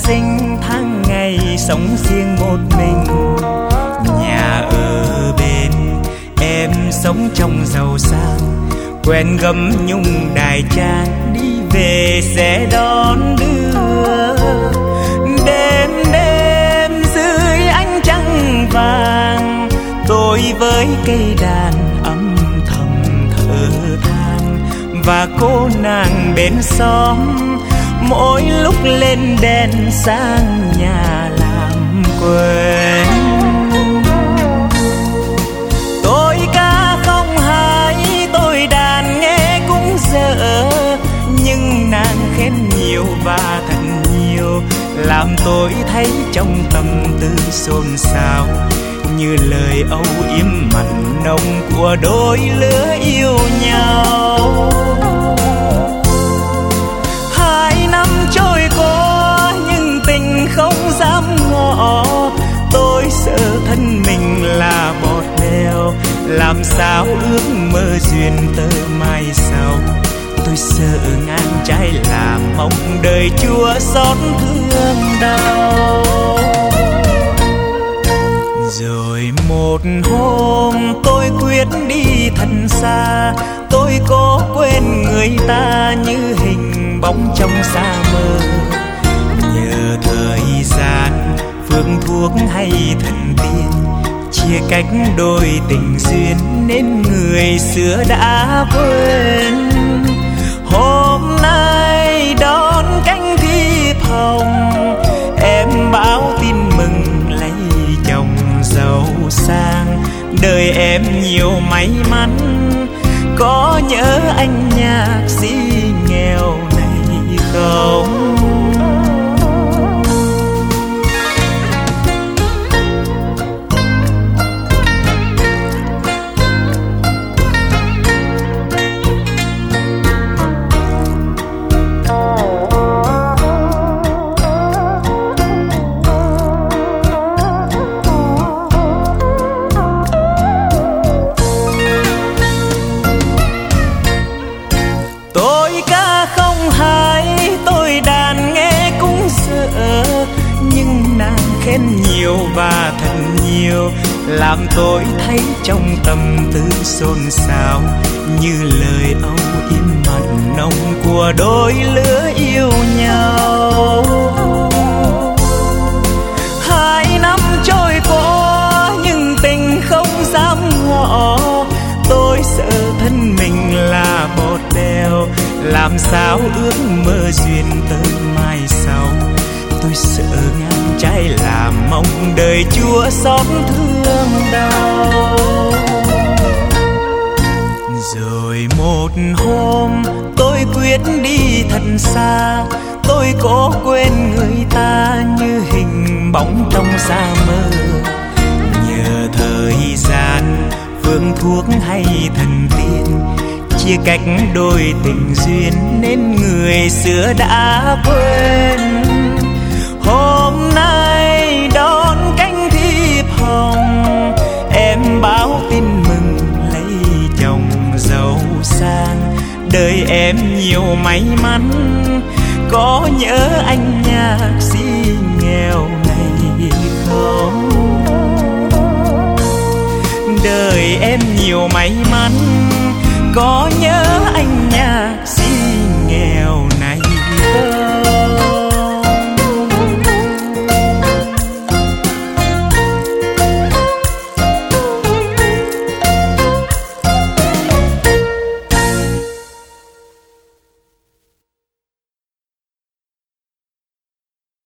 sinh tháng ngày sống riêng một mình. Nhà ở bên em sống trong giàu sang, quen gấm nhung đài trang đi về sẽ đón đưa. Đêm đêm dưới ánh trăng vàng, tôi với cây đàn âm thầm thở than, và cô nàng bên xóm mỗi lúc lên đèn sang nhà làm quen. Tôi ca không hay, tôi đàn nghe cũng dở, nhưng nàng khen nhiều và thật nhiều, làm tôi thấy trong tâm tư xôn xao, như lời âu yếm mặn nồng của đôi lứa yêu nhau. 2 năm trôi qua nhưng tình không dám ngỏ, tôi sợ thân mình là bọt bèo, làm sao ước mơ duyên tơ mai sau. Tôi sợ ngang trái là mong đời chua xót thương đau. Rồi một hôm tôi quyết đi thật xa, tôi cố quên người ta như hình bóng trong xa mơ. Nhờ thời gian, phương thuốc hay thần tiên, chia cách đôi tình duyên nên người xưa đã quên. Hôm nay đón cánh thiệp hồng, em báo tin mừng lấy chồng giàu sang. Đời em nhiều may mắn, có nhớ anh nhạc sĩ nghèo này không? Khen nhiều và thật nhiều, làm tôi thấy trong tâm tư xôn xao, như lời âu yếm mặn nồng của đôi lứa yêu nhau. 2 năm trôi qua nhưng tình không dám ngỏ, tôi sợ thân mình là bọt bèo, làm sao ước mơ duyên tới mai sau. Tôi sợ ngang trái là mong đời chua xót thương đau. Rồi một hôm tôi quyết đi thật xa, tôi cố quên người ta như hình bóng trong xa mơ. Nhờ thời gian, phương thuốc hay thần tiên, chia cách đôi tình duyên nên người xưa đã quên. Hôm nay đón cánh thiệp hồng, em báo tin mừng lấy chồng giàu sang. Đời em nhiều may mắn, có nhớ anh nhạc sĩ nghèo này không? Đời em nhiều may mắn, có nhớ anh nhạc sĩ